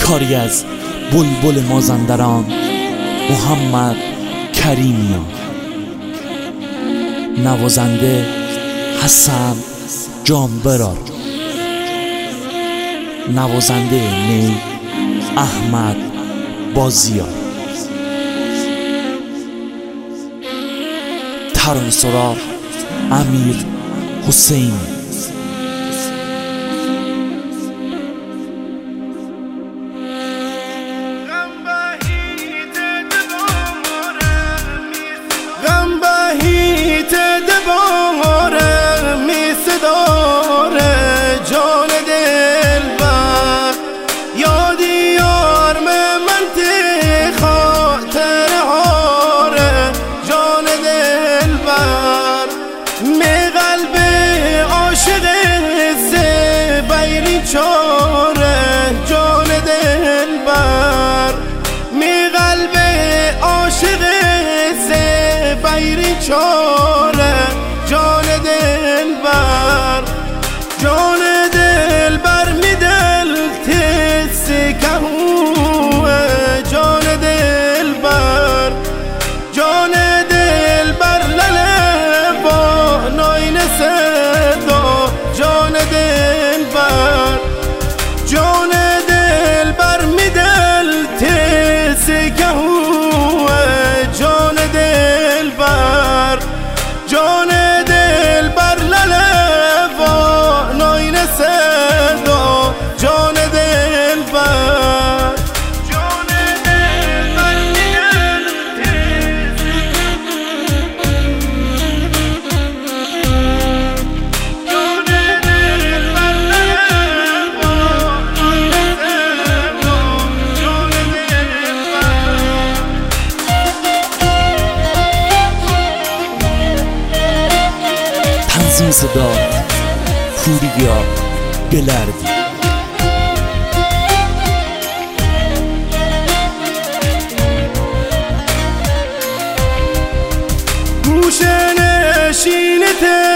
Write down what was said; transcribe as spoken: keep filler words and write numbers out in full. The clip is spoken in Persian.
کاری از بلبل مازندران محمد کریمیان، نوازنده حسن جانبرار، نوازنده نی احمد بازیار، ترانه‌سرا امیر حسین. چاره جان دلبر می قلب عاشق زبیری چاره جان دلبر جان دلبر می دل تسی کهوه جان دلبر جان دلبر لله با ناین صدا جان دلبر جان دلبر می دل تسی کهوه جان دلبر جان دلبر لله و ناین صدا جان دلبر جان دلبر می دل تسی جان دلبر لله تنظیم صدا پوریا گلردی. گوشه نشینت